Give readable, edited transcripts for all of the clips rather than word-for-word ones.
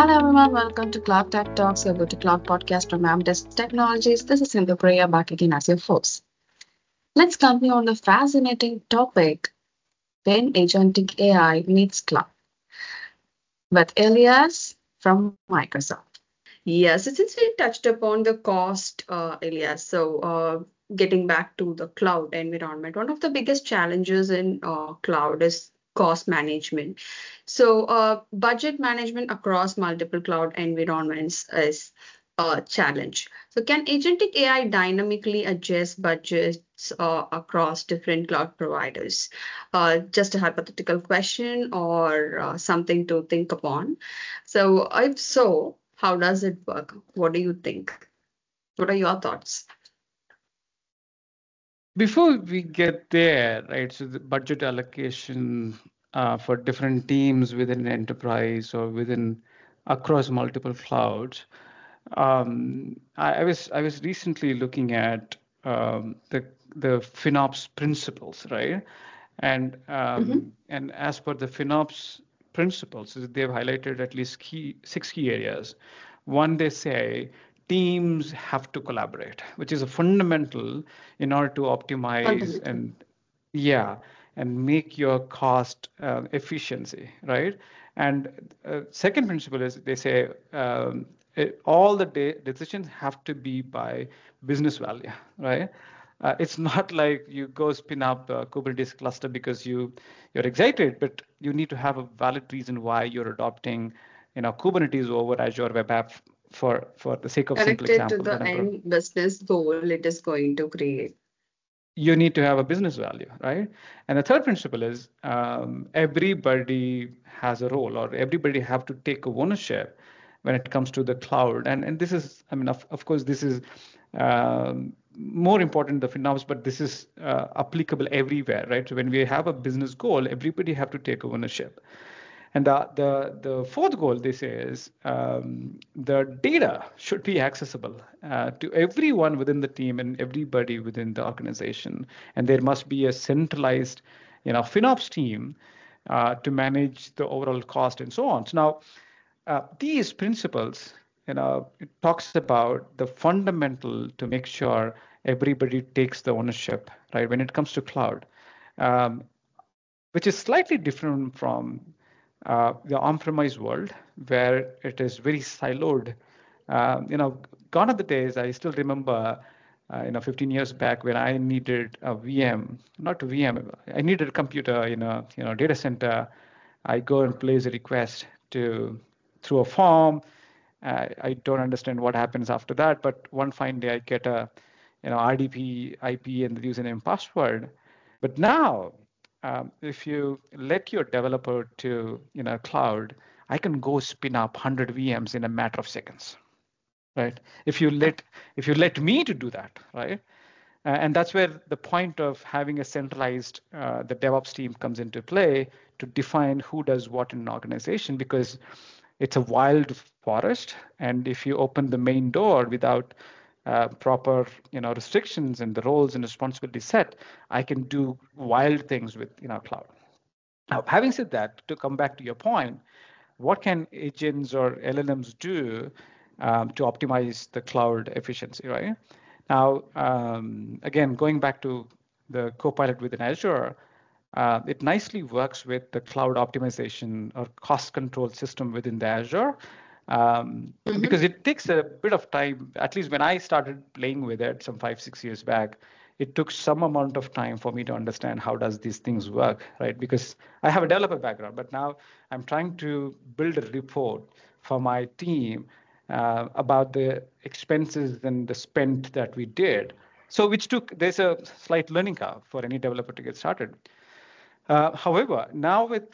Hello everyone, welcome to Cloud Tech Talks, your go-to cloud podcast from Amdesk Technologies. This is Sindhu Priya back again as your host. Let's continue on the fascinating topic when agentic AI meets cloud with Elias from Microsoft. Yes, since we touched upon the cost, Elias, getting back to the cloud environment, one of the biggest challenges in cloud is cost management. Budget management across multiple cloud environments is a challenge. So, can agentic AI dynamically adjust budgets across different cloud providers? Just a hypothetical question or something to think upon. If so, how does it work? What do you think? What are your thoughts? Before we get there, right, so the budget allocation for different teams within an enterprise or within across multiple clouds, I was recently looking at the FinOps principles, right? And and as per the FinOps principles, they've highlighted at least six key areas. One, they say teams have to collaborate, which is a fundamental in order to optimize yeah, and make your cost efficiency, right? And second principle is they say all the decisions have to be by business value, right? It's not like you go spin up a Kubernetes cluster because you're excited, but you need to have a valid reason why you're adopting, Kubernetes over Azure Web App for the sake of simple Connected to example. the end business goal it is going to create. You need to have a business value, right? And the third principle is everybody has a role, or everybody have to take ownership when it comes to the cloud. And this is, I mean, of course, this is more important than FinOps, but this is applicable everywhere, right? So when we have a business goal, everybody have to take ownership. And the fourth goal, they say, is the data should be accessible to everyone within the team and everybody within the organization. And there must be a centralized, FinOps team to manage the overall cost and so on. So now, these principles, it talks about the fundamental to make sure everybody takes the ownership, right? When it comes to cloud, um, which is slightly different from the on-premise world, where it is very siloed. Gone are the days. I still remember, 15 years back when I needed a VM, not a VM. I needed a computer in a data center. I go and place a request through a form. I don't understand what happens after that, but one fine day I get a RDP, IP, and the username password. But now, if you let your developer to cloud, I can go spin up 100 VMs in a matter of seconds, right? If you let me to do that, right? And that's where the point of having a centralized the DevOps team comes into play to define who does what in an organization, because it's a wild forest, and if you open the main door without proper restrictions and the roles and responsibilities set, I can do wild things with cloud. Now, having said that, to come back to your point, what can agents or LLMs do to optimize the cloud efficiency, right? Now, again, going back to the Copilot within Azure, it nicely works with the cloud optimization or cost control system within the Azure, because it takes a bit of time. At least when I started playing with it some 5-6 years back, it took some amount of time for me to understand how does these things work, right? Because I have a developer background, but now I'm trying to build a report for my team about the expenses and the spend that we did. So there's a slight learning curve for any developer to get started. However, now with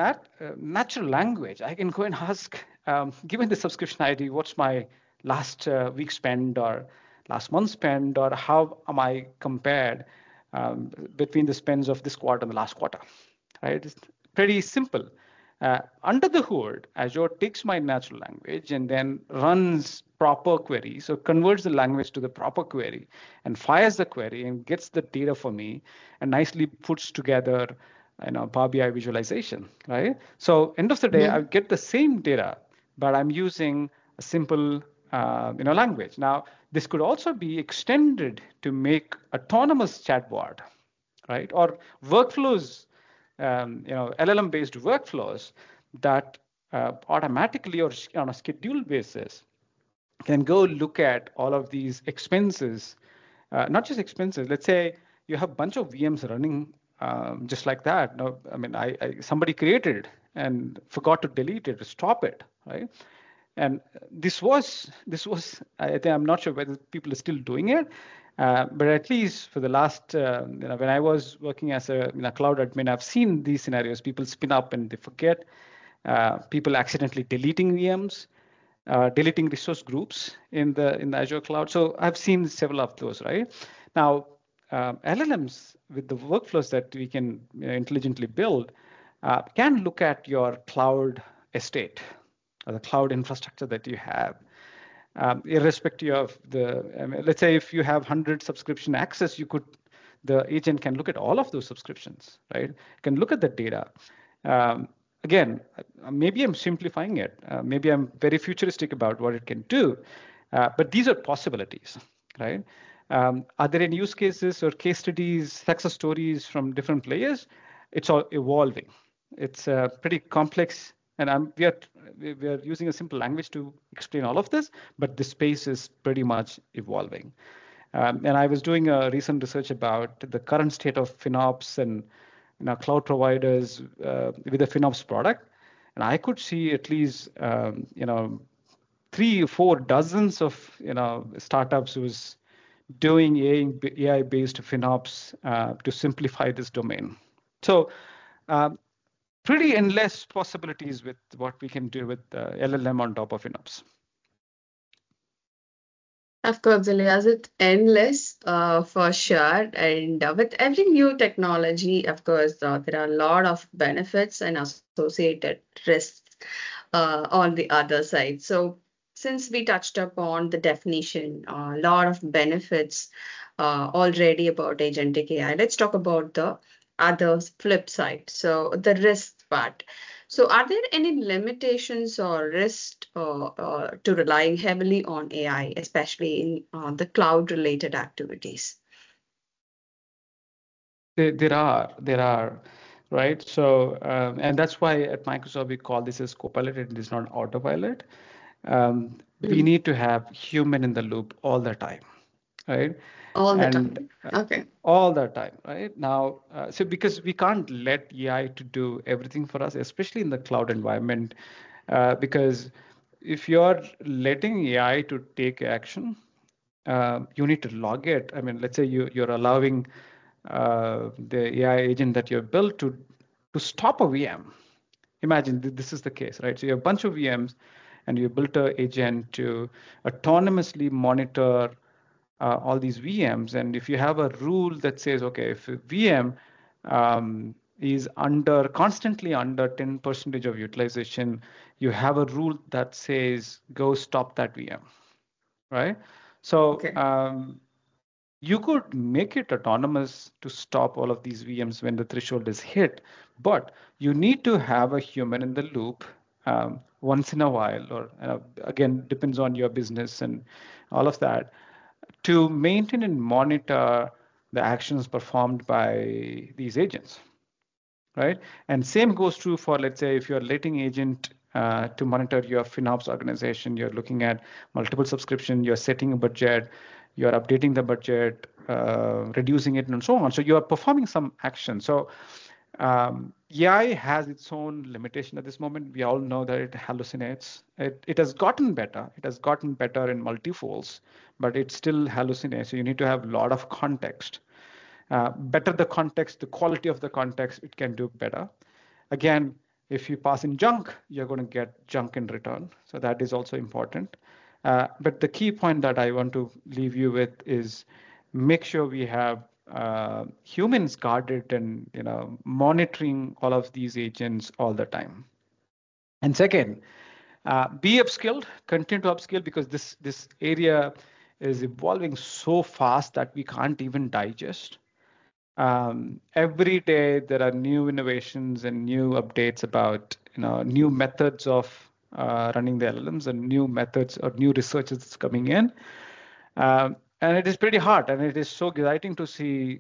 natural language, I can go and ask, given the subscription ID, what's my last week spend or last month spend, or how am I compared between the spends of this quarter and the last quarter, right? It's pretty simple. Under the hood, Azure takes my natural language and then runs proper query. So converts the language to the proper query and fires the query and gets the data for me and nicely puts together Power BI visualization, right? So end of the day, I get the same data but I'm using a simple language. Now, this could also be extended to make autonomous chatbot, right? Or workflows, LLM-based workflows that automatically or on a scheduled basis can go look at all of these expenses, not just expenses. Let's say you have a bunch of VMs running just like that. No, I mean, somebody created and forgot to delete it, to stop it, right? And this was I think, I'm not sure whether people are still doing it, but at least for the last when I was working as a cloud admin, I've seen these scenarios. People spin up and they forget. People accidentally deleting VMs, deleting resource groups in the Azure cloud. So I've seen several of those. Right now, LLMs with the workflows that we can intelligently build can look at your cloud estate or the cloud infrastructure that you have, irrespective of let's say if you have 100 subscription access, the agent can look at all of those subscriptions, right? Can look at the data. Again, maybe I'm simplifying it. Maybe I'm very futuristic about what it can do, but these are possibilities, right? Are there any use cases or case studies, success stories from different players? It's all evolving. It's pretty complex, and we are using a simple language to explain all of this, but the space is pretty much evolving. And I was doing a recent research about the current state of FinOps and cloud providers with the FinOps product, and I could see at least 3 or 4 dozens of startups who's doing AI-based FinOps to simplify this domain. So pretty endless possibilities with what we can do with LLM on top of FinOps. Of course, Ilyas, it's endless for sure. And with every new technology, of course, there are a lot of benefits and associated risks on the other side. So since we touched upon the definition, a lot of benefits already about agentic AI, let's talk about the other flip side. So the risk part. So are there any limitations or risks to relying heavily on AI, especially in the cloud-related activities? There are, right? So, and that's why at Microsoft we call this as Copilot. It is not autopilot. We need to have human in the loop all the time, right? All the time. Okay. All the time, right? Now, so because we can't let AI to do everything for us, especially in the cloud environment, because if you're letting AI to take action, you need to log it. I mean, let's say you're allowing the AI agent that you've built to stop a VM. Imagine this is the case, right? So you have a bunch of VMs, and you built an agent to autonomously monitor all these VMs. And if you have a rule that says, okay, if a VM is constantly under 10% of utilization, you have a rule that says go stop that VM, right? So Okay. You could make it autonomous to stop all of these VMs when the threshold is hit, but you need to have a human in the loop once in a while, or again, depends on your business and all of that, to maintain and monitor the actions performed by these agents, right? And same goes true for, let's say, if you're letting agent to monitor your FinOps organization, you're looking at multiple subscription, you're setting a budget, you're updating the budget, reducing it, and so on. So you are performing some action. So AI has its own limitation at this moment. We all know that it hallucinates. It has gotten better. It has gotten better in multifolds, but it still hallucinates. So you need to have a lot of context. Better the context, the quality of the context, it can do better. Again, if you pass in junk, you're going to get junk in return. So that is also important. But the key point that I want to leave you with is make sure we have humans guarded and monitoring all of these agents all the time. And second, be upskilled, continue to upskill, because this area is evolving so fast that we can't even digest. Every day there are new innovations and new updates about new methods of running the LLMs and new methods or new research that's coming in. And it is pretty hard, and it is so exciting to see.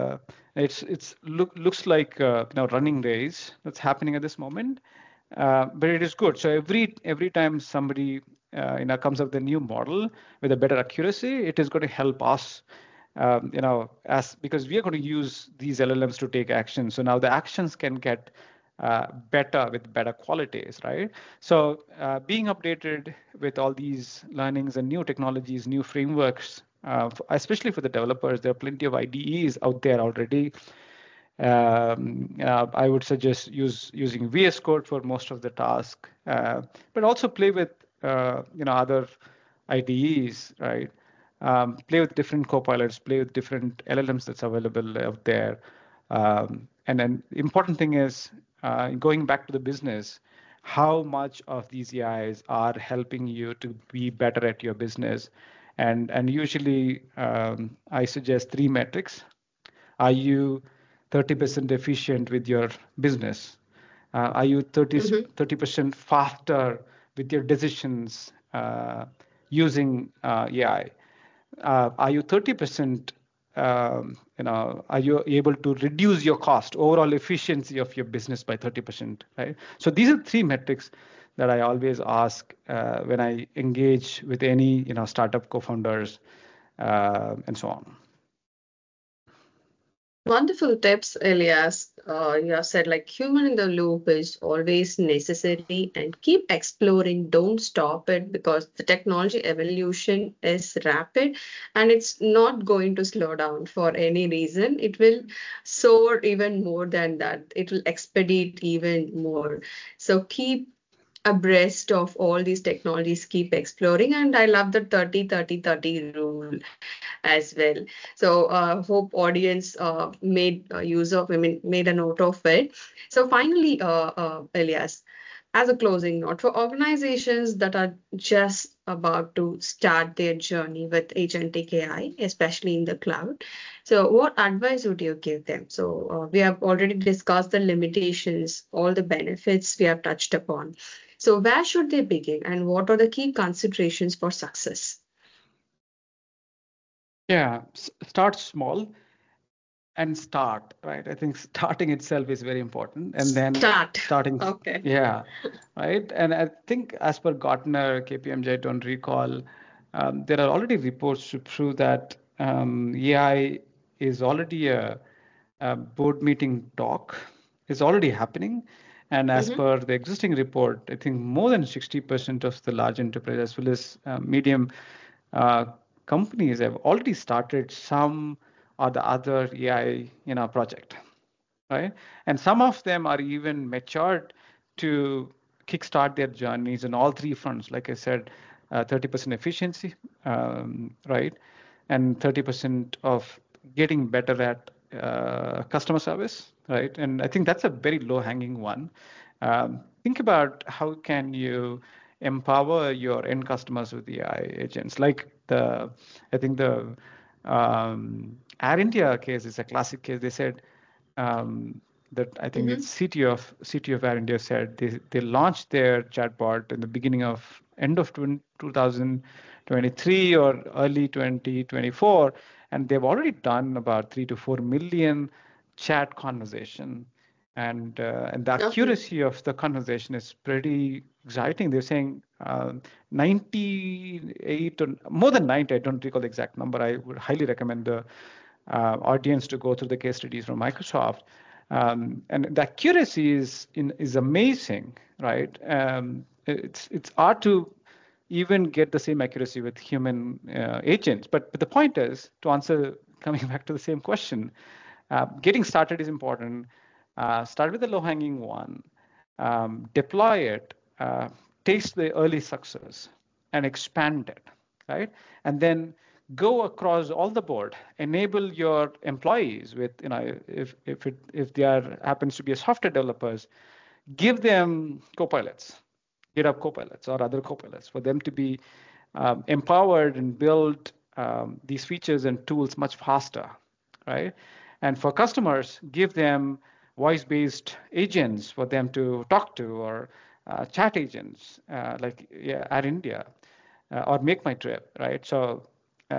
Looks like running race that's happening at this moment, but it is good. So every time somebody comes up with a new model with a better accuracy, it is going to help us. Because we are going to use these LLMs to take action. So now the actions can get better with better qualities, right? So being updated with all these learnings and new technologies, new frameworks, especially for the developers, there are plenty of IDEs out there already. I would suggest using VS Code for most of the task, but also play with other IDEs, right? Play with different copilots, play with different LLMs that's available out there. And then the important thing is going back to the business, how much of these AIs are helping you to be better at your business. And usually I suggest 3 metrics. Are you 30% efficient with your business? Are you 30% faster with your decisions using AI? Are you 30%? Are you able to reduce your cost, overall efficiency of your business by 30%? Right. So these are 3 metrics that I always ask when I engage with any startup co-founders and so on. Wonderful tips, Elias. You have said like human in the loop is always necessary and keep exploring. Don't stop it because the technology evolution is rapid and it's not going to slow down for any reason. It will soar even more than that. It will expedite even more. So keep abreast of all these technologies, keep exploring. And I love the 30-30-30 rule as well. So hope audience made use of, made a note of it. So finally, Elias, as a closing note for organizations that are just about to start their journey with agentic AI, especially in the cloud, so what advice would you give them? So we have already discussed the limitations, all the benefits we have touched upon. So where should they begin and what are the key considerations for success? Yeah, start small and start, right? I think starting itself is very important, and then starting. Okay. Yeah, right. And I think as per Gartner, KPMG, I don't recall, there are already reports to prove that AI is already a board meeting talk. It's already happening. And as per the existing report, I think more than 60% of the large enterprise as well as medium companies have already started some or the other AI project, right? And some of them are even matured to kickstart their journeys on all 3 fronts. Like I said, 30% efficiency, right? And 30% of getting better at customer service, right? And I think that's a very low-hanging one. Think about how can you empower your end customers with AI agents. Like I think the Air India case is a classic case. They said that I think it's CTO of Air India said they launched their chatbot in the end of 2023 or early 2024, and they've already done about 3 to 4 million chat conversation, and the accuracy of the conversation is pretty exciting. They're saying 98 or more than 90. I don't recall the exact number. I would highly recommend the audience to go through the case studies from Microsoft. And the accuracy is amazing, right? It's hard to even get the same accuracy with human agents. But the point is, to answer, coming back to the same question, getting started is important. Start with the low-hanging one, deploy it, taste the early success, and expand it, right? And then go across all the board. Enable your employees with, if they happens to be a software developers, give them copilots, GitHub copilots or other copilots for them to be empowered and build these features and tools much faster, right? And for customers, give them voice-based agents for them to talk to, or chat agents like Air India or Make My Trip, right? So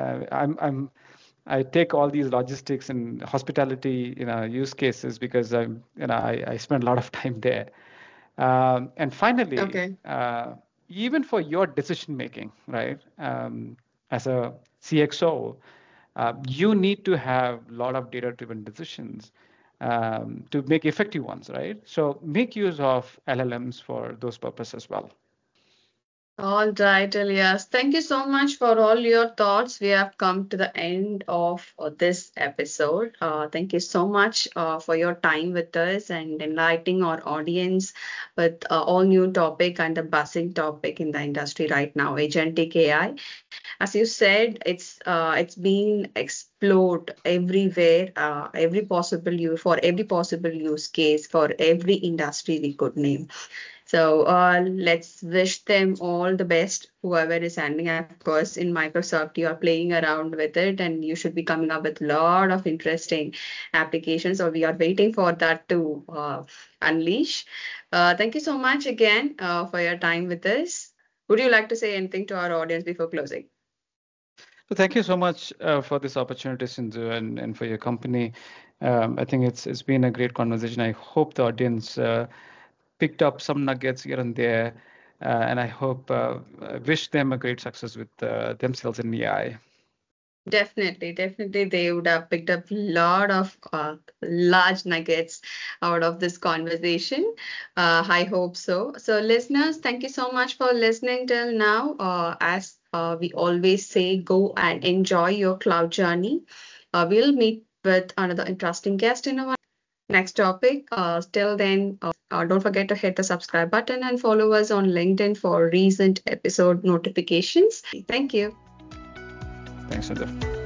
I take all these logistics and hospitality use cases because I spend a lot of time there. And finally, Okay. even for your decision making, right? As a CXO, you need to have a lot of data-driven decisions to make effective ones, right? So make use of LLMs for those purposes as well. All right, Elias. Thank you so much for all your thoughts. We have come to the end of this episode. Thank you so much for your time with us and enlightening our audience with all new topic and the buzzing topic in the industry right now, agentic AI. As you said, it's been explored everywhere, every possible use case for every industry we could name. So let's wish them all the best, whoever is handling. Of course, in Microsoft, you are playing around with it and you should be coming up with a lot of interesting applications. So we are waiting for that to unleash. Thank you so much again for your time with us. Would you like to say anything to our audience before closing? So thank you so much for this opportunity, Sindhu, and for your company. I think it's been a great conversation. I hope the audience picked up some nuggets here and there, and I wish them a great success with themselves in AI. Definitely, they would have picked up a lot of large nuggets out of this conversation. I hope so. So, listeners, thank you so much for listening till now. As we always say, go and enjoy your cloud journey. We'll meet with another interesting guest in our next topic. Till then, don't forget to hit the subscribe button and follow us on LinkedIn for recent episode notifications. Thank you. Thanks, Sindhu.